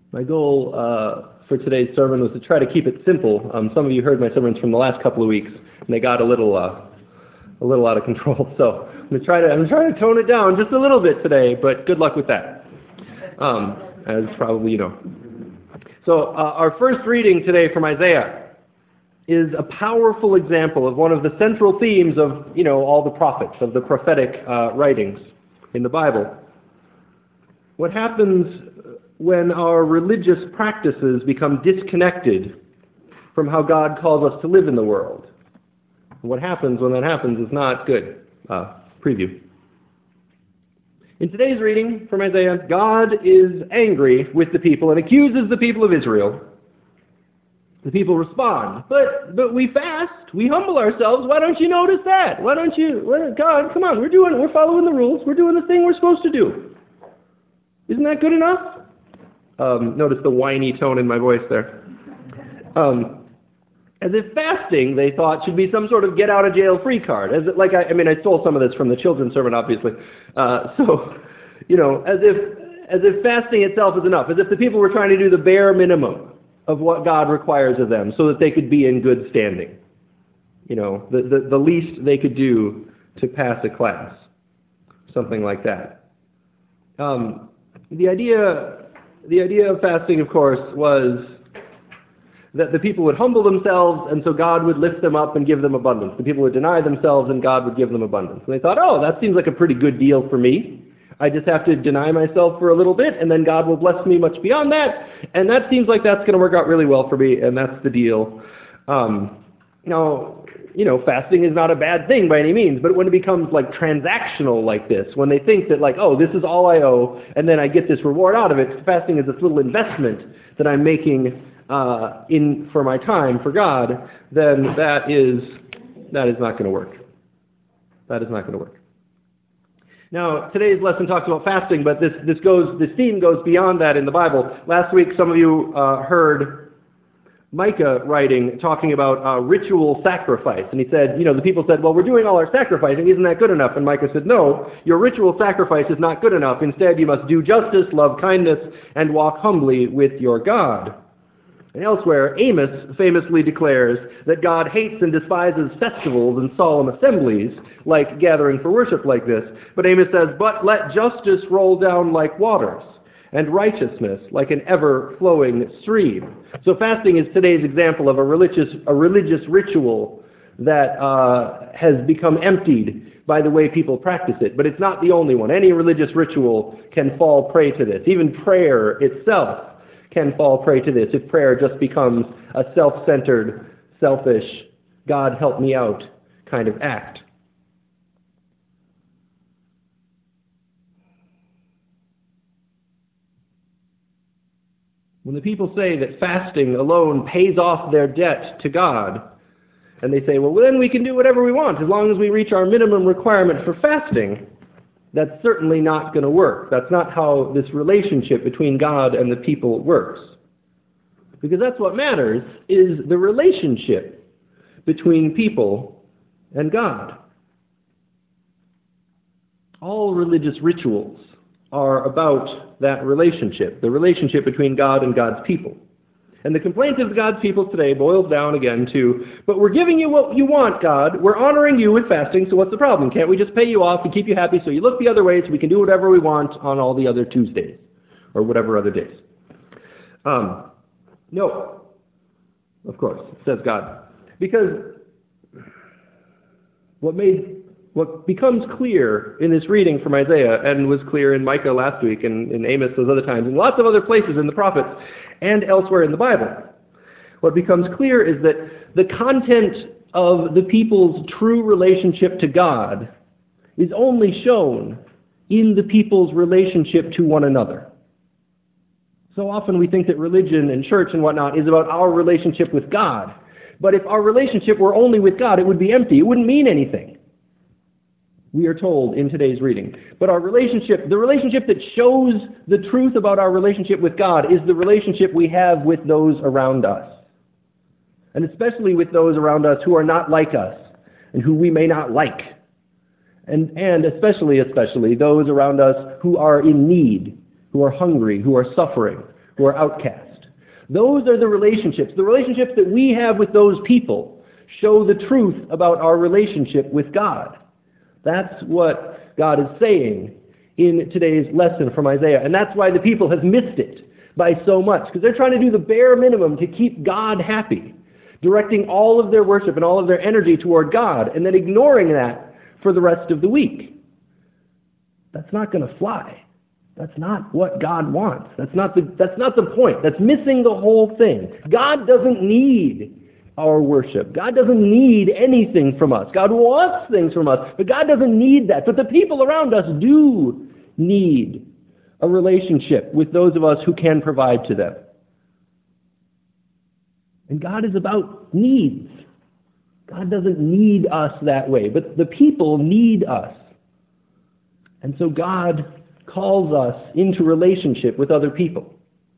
My goal for today's sermon was to try to keep it simple. Some of you heard my sermons from the last couple of weeks, and they got a little out of control. So I'm trying to tone it down just a little bit today, but good luck with that, as probably you know. So our first reading today from Isaiah is a powerful example of one of the central themes of all the prophets, of the prophetic writings in the Bible. What happens when our religious practices become disconnected from how God calls us to live in the world? What happens when that happens is not good. Preview. In today's reading from Isaiah, God is angry with the people and accuses the people of Israel. The people respond, but we fast, we humble ourselves. Why don't you notice that? God, come on, we're following the rules. We're doing the thing we're supposed to do. Isn't that good enough? Notice the whiny tone in my voice there. As if fasting, they thought, should be some sort of get-out-of-jail-free card. I stole some of this from the children's sermon, obviously. As if fasting itself is enough, as if the people were trying to do the bare minimum of what God requires of them so that they could be in good standing. The least they could do to pass a class. Something like that. The idea of fasting, of course, was that the people would humble themselves, and so God would lift them up and give them abundance. The people would deny themselves, and God would give them abundance. And they thought, that seems like a pretty good deal for me. I just have to deny myself for a little bit, and then God will bless me much beyond that, and that seems like that's going to work out really well for me, and that's the deal. Fasting is not a bad thing by any means, but when it becomes transactional like this, when they think that this is all I owe, and then I get this reward out of it, fasting is this little investment that I'm making for my time for God, then that is not going to work. That is not going to work. Now, today's lesson talks about fasting, but this theme goes beyond that in the Bible. Last week, some of you heard Micah talking about ritual sacrifice. And he said, the people said, well, we're doing all our sacrificing, isn't that good enough? And Micah said, no, your ritual sacrifice is not good enough. Instead, you must do justice, love kindness, and walk humbly with your God. And elsewhere, Amos famously declares that God hates and despises festivals and solemn assemblies, like gathering for worship like this. But Amos says, but let justice roll down like waters, and righteousness like an ever-flowing stream. So fasting is today's example of a religious ritual that has become emptied by the way people practice it. But it's not the only one. Any religious ritual can fall prey to this. Even prayer itself can fall prey to this if prayer just becomes a self-centered, selfish, God help me out kind of act. When the people say that fasting alone pays off their debt to God, and they say, well, then we can do whatever we want as long as we reach our minimum requirement for fasting, that's certainly not going to work. That's not how this relationship between God and the people works. Because that's what matters, is the relationship between people and God. All religious rituals are about that relationship, the relationship between God and God's people. And the complaint of God's people today boils down again to, but we're giving you what you want, God. We're honoring you with fasting, so what's the problem? Can't we just pay you off and keep you happy so you look the other way so we can do whatever we want on all the other Tuesdays or whatever other days? No, of course, says God. Because what becomes clear in this reading from Isaiah, and was clear in Micah last week, and in Amos those other times, and lots of other places in the prophets, and elsewhere in the Bible, what becomes clear is that the content of the people's true relationship to God is only shown in the people's relationship to one another. So often we think that religion and church and whatnot is about our relationship with God. But if our relationship were only with God, it would be empty. It wouldn't mean anything, we are told in today's reading. But the relationship that shows the truth about our relationship with God is the relationship we have with those around us. And especially with those around us who are not like us and who we may not like. And especially those around us who are in need, who are hungry, who are suffering, who are outcast. Those are the relationships. The relationships that we have with those people show the truth about our relationship with God. That's what God is saying in today's lesson from Isaiah. And that's why the people have missed it by so much, because they're trying to do the bare minimum to keep God happy, directing all of their worship and all of their energy toward God, and then ignoring that for the rest of the week. That's not going to fly. That's not what God wants. That's not the point. That's missing the whole thing. God doesn't need our worship. God doesn't need anything from us. God wants things from us, but God doesn't need that. But the people around us do need a relationship with those of us who can provide to them. And God is about needs. God doesn't need us that way, but the people need us. And so God calls us into relationship with other people.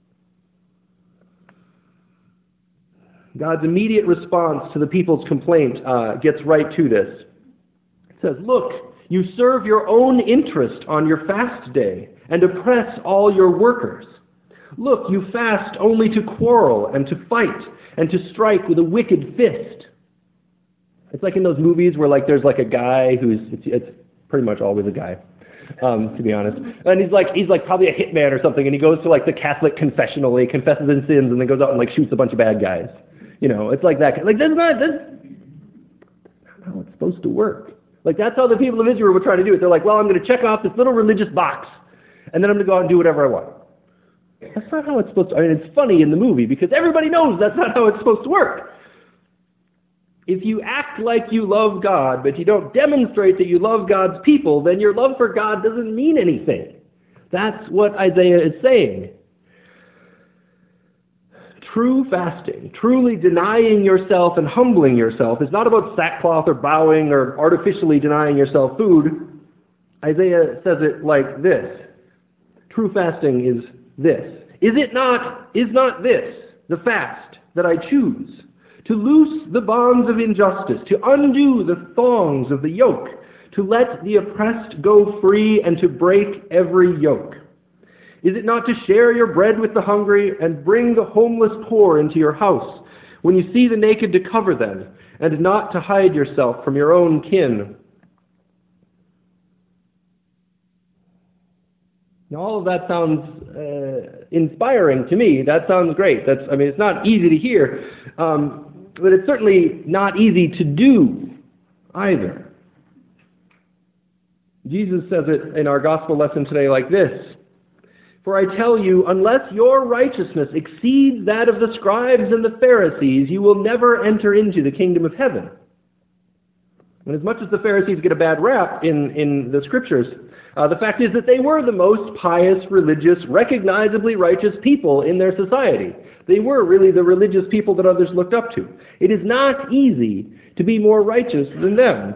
God's immediate response to the people's complaint gets right to this. It says, "Look, you serve your own interest on your fast day and oppress all your workers. Look, you fast only to quarrel and to fight and to strike with a wicked fist." It's like in those movies where there's a guy it's pretty much always a guy, to be honest. And he's probably a hitman or something, and he goes to the Catholic confessional, he confesses his sins, and then goes out and shoots a bunch of bad guys. It's like that. That's not how it's supposed to work. That's how the people of Israel were trying to do it. They're like, well, I'm going to check off this little religious box, and then I'm going to go out and do whatever I want. That's not how it's supposed to. It's funny in the movie because everybody knows that's not how it's supposed to work. If you act like you love God, but you don't demonstrate that you love God's people, then your love for God doesn't mean anything. That's what Isaiah is saying. True fasting, truly denying yourself and humbling yourself, is not about sackcloth or bowing or artificially denying yourself food. Isaiah says it like this. True fasting is this. Is not this the fast that I choose? To loose the bonds of injustice, to undo the thongs of the yoke, to let the oppressed go free, and to break every yoke. Is it not to share your bread with the hungry, and bring the homeless poor into your house, when you see the naked to cover them, and not to hide yourself from your own kin? Now, all of that sounds inspiring to me. That sounds great. It's not easy to hear. But it's certainly not easy to do either. Jesus says it in our gospel lesson today like this. "For I tell you, unless your righteousness exceeds that of the scribes and the Pharisees, you will never enter into the kingdom of heaven." And as much as the Pharisees get a bad rap in the scriptures, the fact is that they were the most pious, religious, recognizably righteous people in their society. They were really the religious people that others looked up to. It is not easy to be more righteous than them.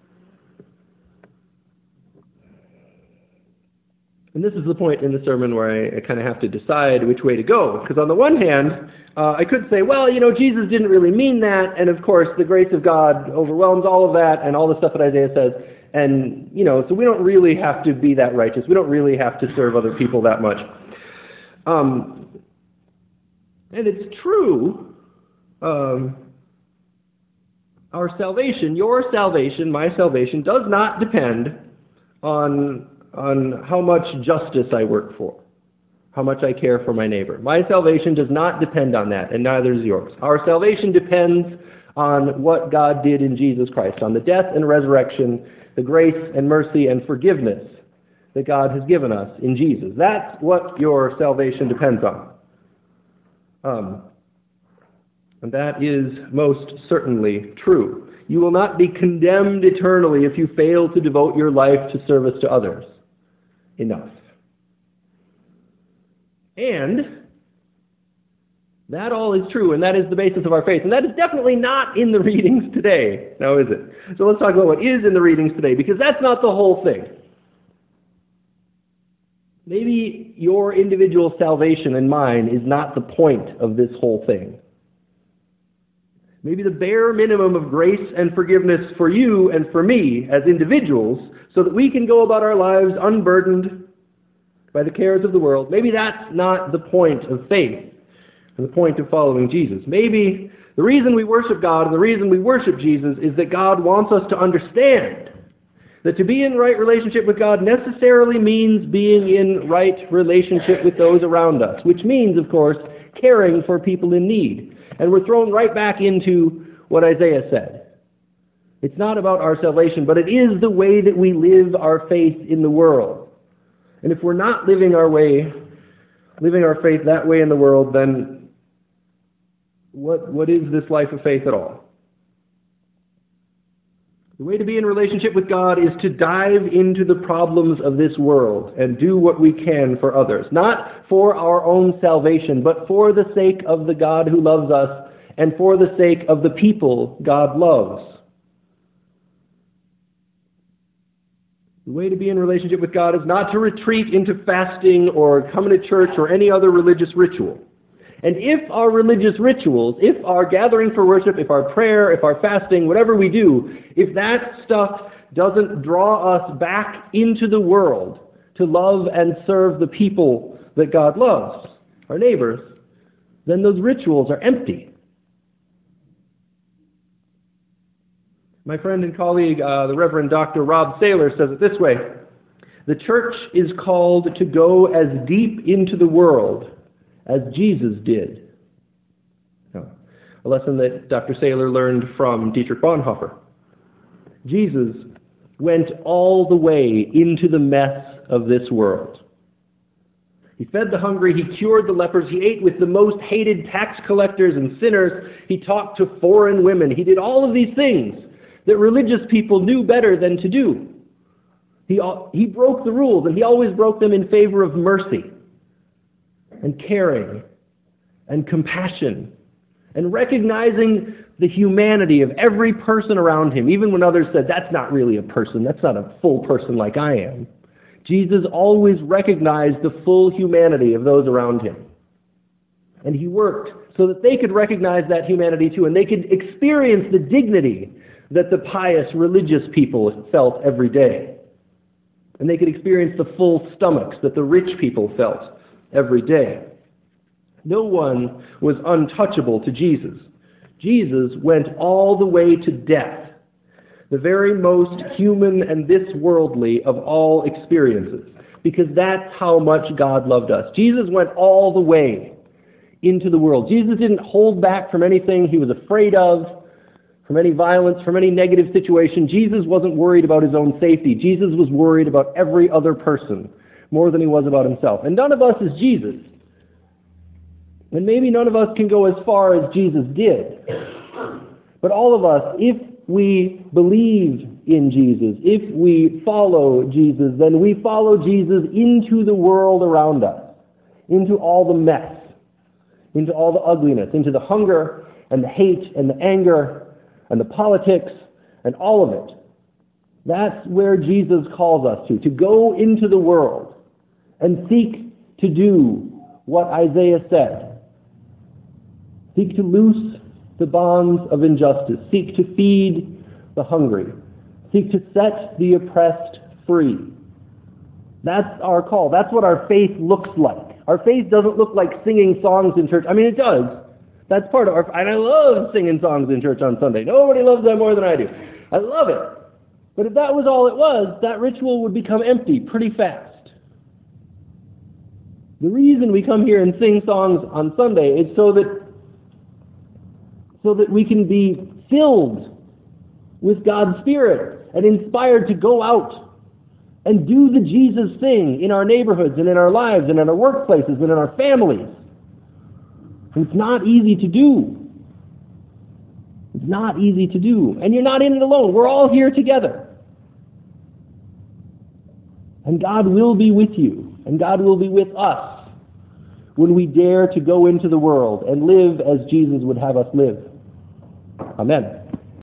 And this is the point in the sermon where I kind of have to decide which way to go. Because on the one hand, I could say, well, Jesus didn't really mean that, and of course the grace of God overwhelms all of that, and all the stuff that Isaiah says, and, so we don't really have to be that righteous. We don't really have to serve other people that much. And it's true, our salvation, your salvation, my salvation, does not depend on how much justice I work for, how much I care for my neighbor. My salvation does not depend on that, and neither does yours. Our salvation depends on what God did in Jesus Christ, on the death and resurrection, the grace and mercy and forgiveness that God has given us in Jesus. That's what your salvation depends on. And that is most certainly true. You will not be condemned eternally if you fail to devote your life to service to others enough. And that all is true, and that is the basis of our faith. And that is definitely not in the readings today, now is it? So let's talk about what is in the readings today, because that's not the whole thing. Maybe your individual salvation and mine is not the point of this whole thing. Maybe the bare minimum of grace and forgiveness for you and for me as individuals, so that we can go about our lives unburdened, by the cares of the world, maybe that's not the point of faith and the point of following Jesus. Maybe the reason we worship God and the reason we worship Jesus is that God wants us to understand that to be in right relationship with God necessarily means being in right relationship with those around us, which means, of course, caring for people in need. And we're thrown right back into what Isaiah said. It's not about our salvation, but it is the way that we live our faith in the world. And if we're not living our faith that way in the world, then what is this life of faith at all? The way to be in relationship with God is to dive into the problems of this world and do what we can for others. Not for our own salvation, but for the sake of the God who loves us and for the sake of the people God loves. The way to be in relationship with God is not to retreat into fasting or coming to church or any other religious ritual. And if our religious rituals, if our gathering for worship, if our prayer, if our fasting, whatever we do, if that stuff doesn't draw us back into the world to love and serve the people that God loves, our neighbors, then those rituals are empty. My friend and colleague, the Reverend Dr. Rob Saylor, says it this way: the church is called to go as deep into the world as Jesus did. A lesson that Dr. Saylor learned from Dietrich Bonhoeffer. Jesus went all the way into the mess of this world. He fed the hungry, he cured the lepers, he ate with the most hated tax collectors and sinners, he talked to foreign women, he did all of these things that religious people knew better than to do. He broke the rules, and he always broke them in favor of mercy and caring and compassion and recognizing the humanity of every person around him, even when others said, that's not really a person, that's not a full person like I am. Jesus always recognized the full humanity of those around him. And he worked so that they could recognize that humanity too, and they could experience the dignity that the pious religious people felt every day. And they could experience the full stomachs that the rich people felt every day. No one was untouchable to Jesus. Jesus went all the way to death, the very most human and this worldly of all experiences, because that's how much God loved us. Jesus went all the way into the world. Jesus didn't hold back from anything he was afraid of, from any violence, from any negative situation. Jesus wasn't worried about his own safety. Jesus was worried about every other person more than he was about himself. And none of us is Jesus. And maybe none of us can go as far as Jesus did. But all of us, if we believe in Jesus, if we follow Jesus, then we follow Jesus into the world around us, into all the mess, into all the ugliness, into the hunger and the hate and the anger and the politics and all of it. That's where Jesus calls us to go into the world and seek to do what Isaiah said. Seek to loose the bonds of injustice. Seek to feed the hungry. Seek to set the oppressed free. That's our call. That's what our faith looks like. Our faith doesn't look like singing songs in church. I mean, it does. That's part of our... And I love singing songs in church on Sunday. Nobody loves that more than I do. I love it. But if that was all it was, that ritual would become empty pretty fast. The reason we come here and sing songs on Sunday is so that we can be filled with God's Spirit and inspired to go out and do the Jesus thing in our neighborhoods and in our lives and in our workplaces and in our families. It's not easy to do. It's not easy to do. And you're not in it alone. We're all here together. And God will be with you. And God will be with us when we dare to go into the world and live as Jesus would have us live. Amen.